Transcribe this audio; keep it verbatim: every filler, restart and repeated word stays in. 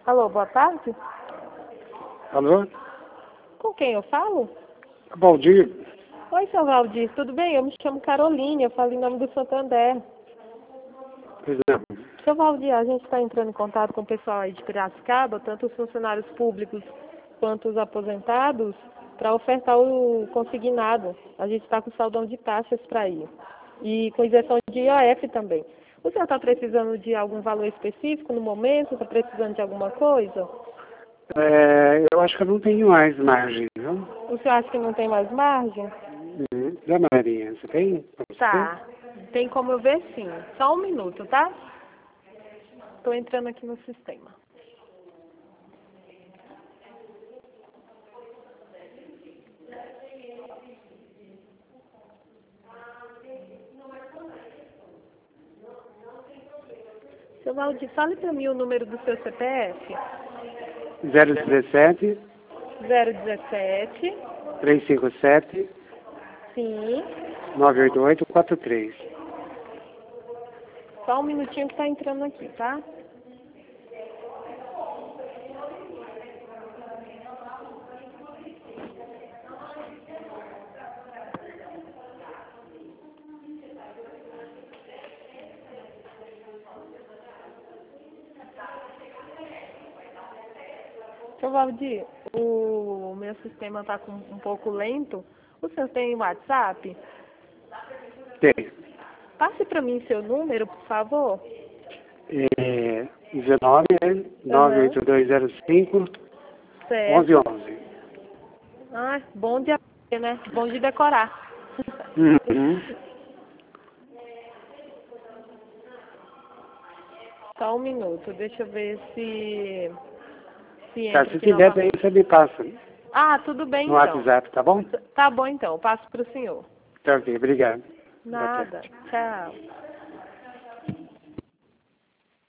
Alô, boa tarde. Alô? Com quem eu falo? Valdir. Oi, seu Valdir, tudo bem? Eu me chamo Caroline, eu falo em nome do Santander. Pois não. Seu Valdir, a gente está entrando em contato com o pessoal aí de Piracicaba, tanto os funcionários públicos quanto os aposentados, para ofertar o consignado. A gente está com saldão de taxas para ir. E com isenção de I O F também. O senhor está precisando de algum valor específico no momento? Está precisando de alguma coisa? É, eu acho que eu não tenho mais margem, viu? O senhor acha que não tem mais margem? Uhum. Dá Maria, você tem? Pra você? Tá. Tem como eu ver sim. Só um minuto, tá? Estou entrando aqui no sistema. Seu Valdir, fale para mim o número do seu C P F. zero dezessete, zero dezessete. trezentos e cinquenta e sete, Sim. novecentos e oitenta e oito, quarenta e três. Só um minutinho que está entrando aqui, tá? Seu Valdir, o meu sistema está um pouco lento. O senhor tem WhatsApp? Tem. Passe para mim seu número, por favor. É, dezenove, nove oito dois zero cinco, onze Certo. onze. Ah, bom de aprender, né? Bom de decorar. Uhum. Só um minuto, deixa eu ver se, se Tá, entra se aqui tiver bem, novamente. você me passa Ah, tudo bem no então. WhatsApp, tá bom? Tá bom então, passo para o senhor. Tá ok, obrigado. Boa Nada, tarde. tchau.